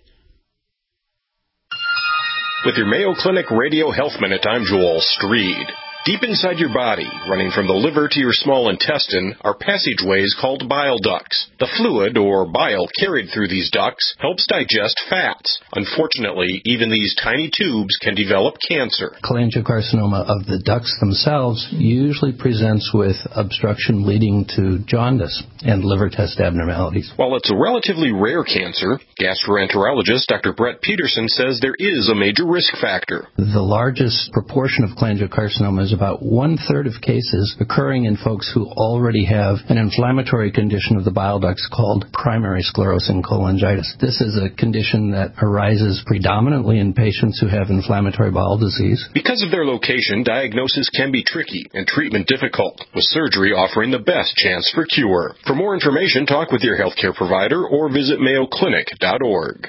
With your Mayo Clinic Radio Health Minute, I'm Joel Streed. Deep inside your body, running from the liver to your small intestine, are passageways called bile ducts. The fluid, or bile, carried through these ducts helps digest fats. Unfortunately, even these tiny tubes can develop cancer. Cholangiocarcinoma of the ducts themselves usually presents with obstruction leading to jaundice and liver test abnormalities. While it's a relatively rare cancer, gastroenterologist Doctor Brett Peterson says there is a major risk factor. The largest proportion of cholangiocarcinoma is about one-third of cases occurring in folks who already have an inflammatory condition of the bile ducts called primary sclerosing cholangitis. This is a condition that arises predominantly in patients who have inflammatory bowel disease. Because of their location, diagnosis can be tricky and treatment difficult, with surgery offering the best chance for cure. For more information, talk with your healthcare provider or visit mayo clinic dot org.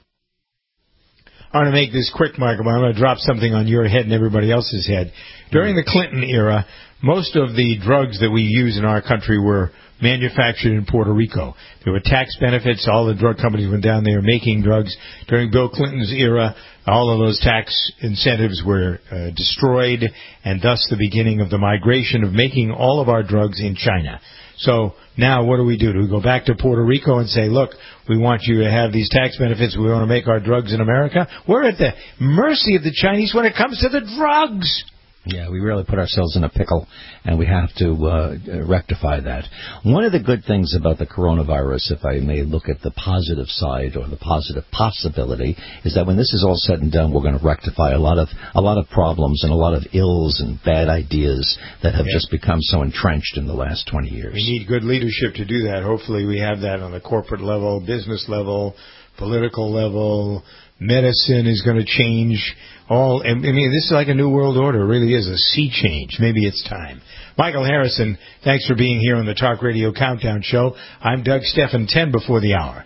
I want to make this quick, Michael, but I'm going to drop something on your head and everybody else's head. During the Clinton era, most of the drugs that we use in our country were manufactured in Puerto Rico. There were tax benefits. All the drug companies went down there making drugs. During Bill Clinton's era, all of those tax incentives were uh, destroyed, and thus the beginning of the migration of making all of our drugs in China. So now what do we do? Do we go back to Puerto Rico and say, look, we want you to have these tax benefits. We want to make our drugs in America? We're at the mercy of the Chinese when it comes to the drugs. Yeah, we really put ourselves in a pickle, and we have to uh, rectify that. One of the good things about the coronavirus, if I may look at the positive side or the positive possibility, is that when this is all said and done, we're going to rectify a lot of a lot of problems and a lot of ills and bad ideas that have yeah. just become so entrenched in the last twenty years. We need good leadership to do that. Hopefully we have that on the corporate level, business level, political level. Medicine is going to change. All, I mean, this is like a new world order. It really is a sea change. Maybe it's time. Michael Harrison, thanks for being here on the Talk Radio Countdown Show. I'm Doug Steffen, ten before the hour.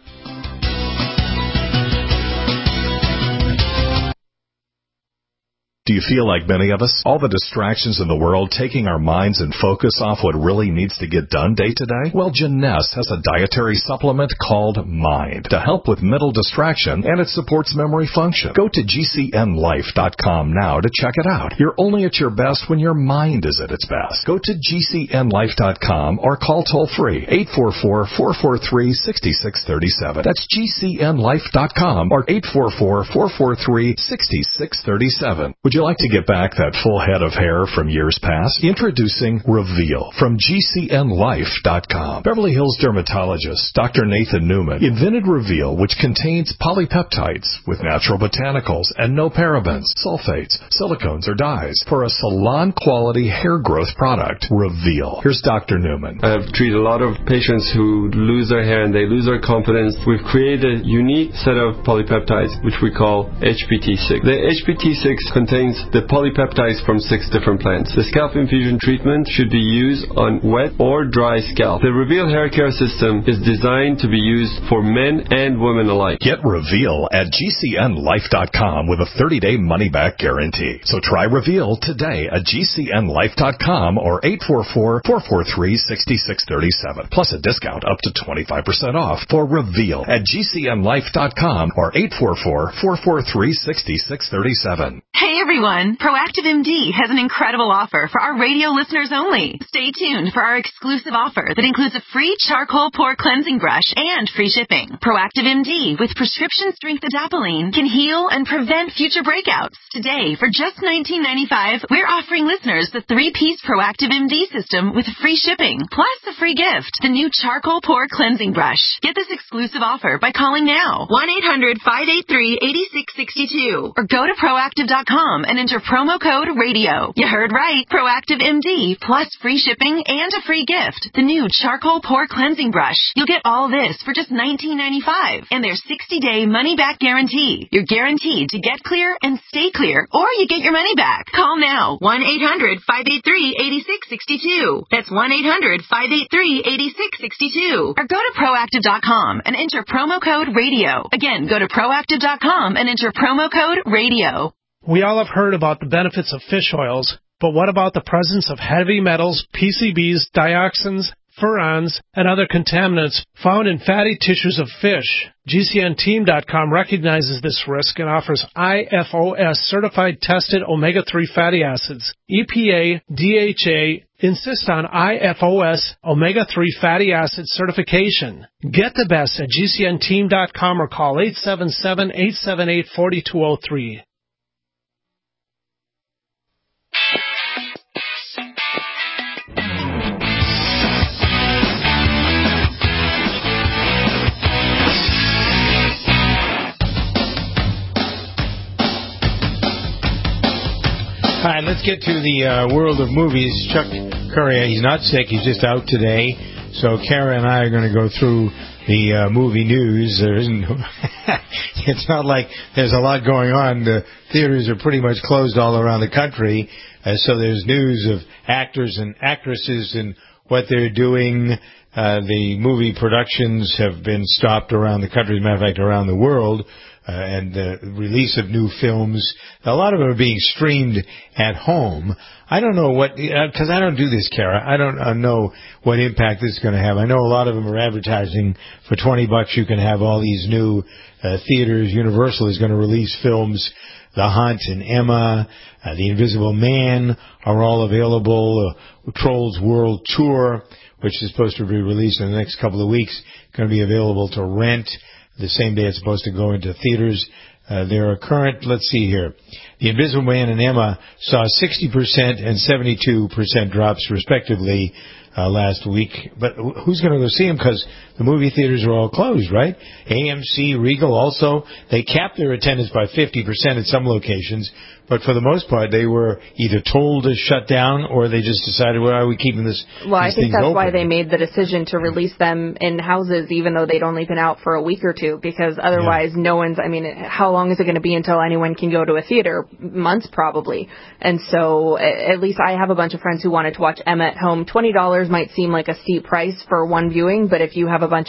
Do you feel like many of us? All the distractions in the world taking our minds and focus off what really needs to get done day to day? Well, Jeunesse has a dietary supplement called Mind to help with mental distraction, and it supports memory function. Go to G C N life dot com now to check it out. You're only at your best when your mind is at its best. Go to G C N life dot com or call toll-free eight four four, four four three, six six three seven. That's G C N life dot com or eight four four, four four three, six six three seven. Would you like to get back that full head of hair from years past? Introducing Reveal from G C N life dot com. Beverly Hills dermatologist Doctor Nathan Newman invented Reveal, which contains polypeptides with natural botanicals and no parabens, sulfates, silicones, or dyes for a salon-quality hair growth product. Reveal. Here's Doctor Newman. I have treated a lot of patients who lose their hair and they lose their confidence. We've created a unique set of polypeptides, which we call H P T six. The H P T six contains the polypeptides from six different plants. The scalp infusion treatment should be used on wet or dry scalp. The Reveal hair care system is designed to be used for men and women alike. Get Reveal at G C N life dot com with a thirty-day money-back guarantee. So try Reveal today at G C N life dot com or eight four four, four four three, six six three seven. Plus a discount up to twenty-five percent off for Reveal at G C N life dot com or eight four four, four four three, six six three seven. Hey everyone, Proactive M D has an incredible offer for our radio listeners only. Stay tuned for our exclusive offer that includes a free charcoal pore cleansing brush and free shipping. Proactive M D with prescription strength adapalene can heal and prevent future breakouts. Today, for just nineteen ninety-five dollars, we're offering listeners the three-piece Proactive M D system with free shipping, plus a free gift, the new charcoal pore cleansing brush. Get this exclusive offer by calling now, one eight hundred, five eight three, eight six six two, or go to proactive dot com and enter promo code radio. You heard right, Proactive M D, plus free shipping and a free gift, the new charcoal pore cleansing brush. You'll get all this for just nineteen ninety-five dollars and their sixty-day money-back guarantee. You're guaranteed to get clear and stay clear, or you get your money back. Call now, one eight hundred, five eight three, eight six six two. That's one eight hundred, five eight three, eight six six two. Or go to proactive dot com and enter promo code radio. Again, go to proactive dot com and enter promo code radio. We all have heard about the benefits of fish oils, but what about the presence of heavy metals, P C Bs, dioxins, furans, and other contaminants found in fatty tissues of fish? G C N team dot com recognizes this risk and offers I F O S certified tested omega three fatty acids. E P A, D H A insist on I F O S omega three fatty acid certification. Get the best at G C N team dot com or call eight seven seven, eight seven eight, four two zero three. All right, let's get to the uh, world of movies. Chuck Curry, he's not sick, he's just out today. So Kara and I are going to go through the uh, movie news. There isn't. It's not like there's a lot going on. The theaters are pretty much closed all around the country. Uh, so there's news of actors and actresses and what they're doing. Uh, the movie productions have been stopped around the country, as a matter of fact, around the world. Uh, and the release of new films. A lot of them are being streamed at home. I don't know what, because uh, I don't do this, Kara. I don't uh, know what impact this is going to have. I know a lot of them are advertising for twenty bucks. You can have all these new uh, theaters. Universal is going to release films. The Hunt and Emma, uh, The Invisible Man are all available. Uh, Trolls World Tour, which is supposed to be released in the next couple of weeks, going to be available to rent the same day it's supposed to go into theaters. Uh, there are current, let's see here, The Invisible Man and Emma saw sixty percent and seventy-two percent drops, respectively, uh, last week. But who's going to go see them? Because the movie theaters are all closed, right? A M C, Regal also, they capped their attendance by fifty percent at some locations. But for the most part, they were either told to shut down or they just decided, well, are we keeping this? Well, I think that's open? why they made the decision to release them in houses, even though they'd only been out for a week or two, because otherwise yeah. no one's, I mean, how long is it going to be until anyone can go to a theater? Months, probably. And so at least I have a bunch of friends who wanted to watch Emma at home. twenty dollars might seem like a steep price for one viewing, but if you have a bunch of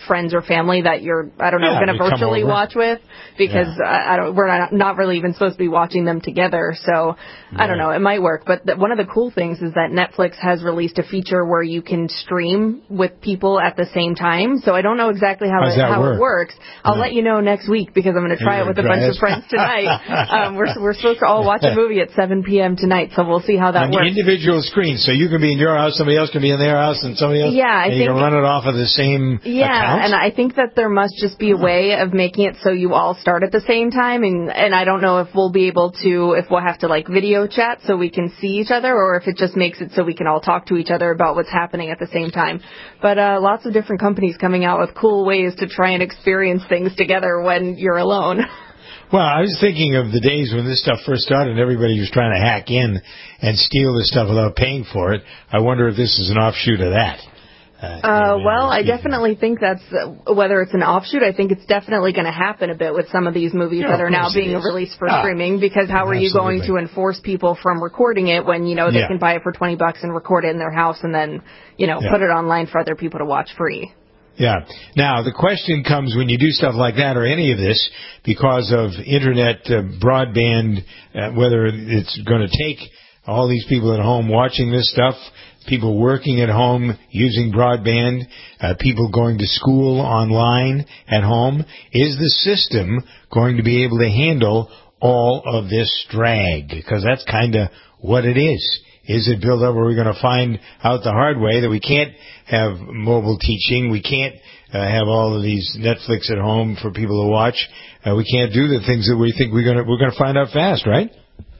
friends or family that you're, I don't know, Yeah, going to they come virtually over. watch with, because Yeah. I, I don't, we're not, not really even supposed to be watching them together. So I don't know, it might work. But th- one of the cool things is that Netflix has released a feature where you can stream with people at the same time. So I don't know exactly how, How's it, that how work? it works. I'll Yeah. let you know next week, because I'm going to try You're it with a gonna bunch try of it? friends tonight. um, we're, we're supposed to all watch a movie at seven p.m. tonight, so we'll see how that On works. individual screens, so you can be in your house, somebody else can be in their house, and somebody else. Yeah, I and you think- can run it off of the same Yeah, account. and I think that there must just be a way of making it so you all start at the same time, and and I don't know if we'll be able to, if we'll have to like video chat so we can see each other, or if it just makes it so we can all talk to each other about what's happening at the same time. But uh, lots of different companies coming out with cool ways to try and experience things together when you're alone. Well, I was thinking of the days when this stuff first started and everybody was trying to hack in and steal this stuff without paying for it. I wonder if this is an offshoot of that. Uh, well, I definitely think that's, uh, whether it's an offshoot, I think it's definitely going to happen a bit with some of these movies Yeah, that of are now course it being is. released for Ah, streaming, because how are you going absolutely. to enforce people from recording it when, you know, they Yeah. can buy it for twenty bucks and record it in their house and then, you know, Yeah. put it online for other people to watch free? Yeah. Now, the question comes when you do stuff like that or any of this, because of internet uh, broadband, uh, whether it's going to take all these people at home watching this stuff, people working at home using broadband, uh, people going to school online at home, is the system going to be able to handle all of this drag? Because that's kind of what it is. Is it built up, or are we going to find out the hard way that we can't have mobile teaching, we can't uh, have all of these Netflix at home for people to watch, uh, we can't do the things that we think we're going to we're going to find out fast, right?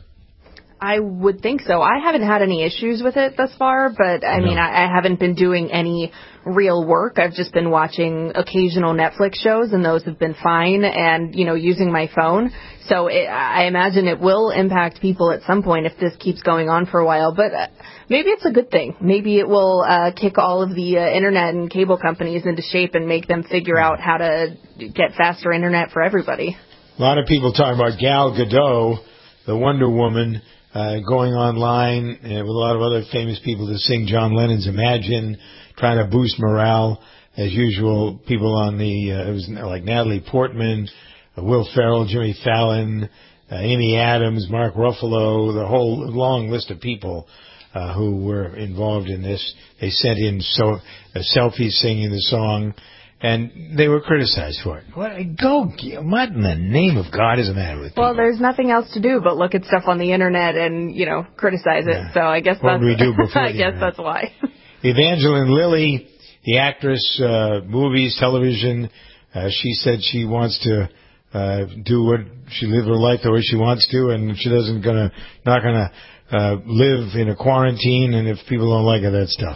I would think so. I haven't had any issues with it thus far, but I No. mean, I, I haven't been doing any real work. I've just been watching occasional Netflix shows, and those have been fine, and, you know, using my phone. So it, I imagine it will impact people at some point if this keeps going on for a while, but uh, maybe it's a good thing. Maybe it will uh, kick all of the uh, internet and cable companies into shape and make them figure out how to get faster internet for everybody. A lot of people talk about Gal Gadot, the Wonder Woman, uh, going online uh, with a lot of other famous people to sing John Lennon's Imagine, trying to boost morale. As usual, people on the, uh, it was like Natalie Portman, uh, Will Ferrell, Jimmy Fallon, uh, Amy Adams, Mark Ruffalo, the whole long list of people uh, who were involved in this. They sent in so, uh, selfies singing the song, and they were criticized for it. What, go, what in the name of God is the matter with people? Well, there's nothing else to do but look at stuff on the internet and, you know, criticize it. Yeah. So I guess What that's, would we do before I the guess internet? that's why. Evangeline Lilly, the actress, uh, movies, television, uh, she said she wants to uh, do what she live her life the way she wants to, and she doesn't gonna not gonna uh, live in a quarantine. And if people don't like it, that's tough.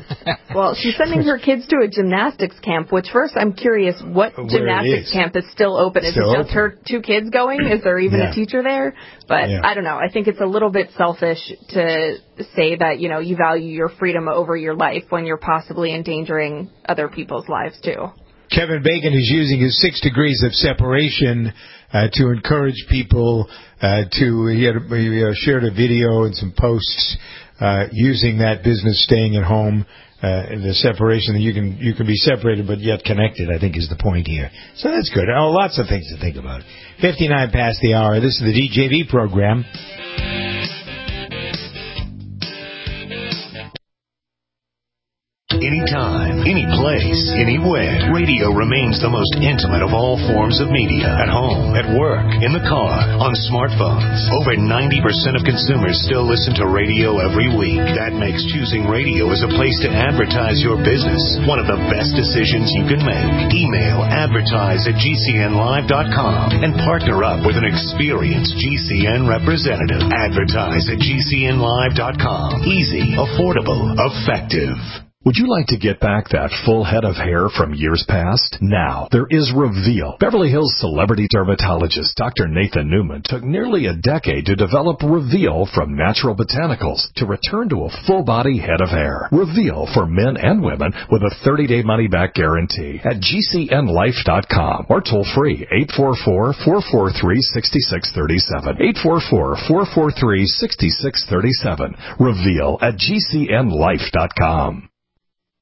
Well, she's sending her kids to a gymnastics camp, which first I'm curious what Where it gymnastics is. camp is still open. Is Still it just open. her two kids going? Is there even Yeah. a teacher there? But Yeah. I don't know. I think it's a little bit selfish to say that, you know, you value your freedom over your life when you're possibly endangering other people's lives too. Kevin Bacon is using his six degrees of separation uh, to encourage people uh, to. He, had, he uh, shared a video and some posts uh, using that business, staying at home, uh, and the separation that you can you can be separated but yet connected. I think is the point here. So that's good. Oh, lots of things to think about. Fifty-nine past the hour. This is the D J V program. Anytime, any place, anywhere. Radio remains the most intimate of all forms of media. At home, at work, in the car, on smartphones. Over ninety percent of consumers still listen to radio every week. That makes choosing radio as a place to advertise your business one of the best decisions you can make. Email advertise at G C N live dot com and partner up with an experienced G C N representative. Advertise at G C N live dot com. Easy, affordable, effective. Would you like to get back that full head of hair from years past? Now, there is Reveal. Beverly Hills celebrity dermatologist Doctor Nathan Newman took nearly a decade to develop Reveal from natural botanicals to return to a full-body head of hair. Reveal for men and women with a thirty-day money-back guarantee at G C N life dot com or toll-free eight four four, four four three, six six three seven. eight four four, four four three, six six three seven. Reveal at G C N life dot com.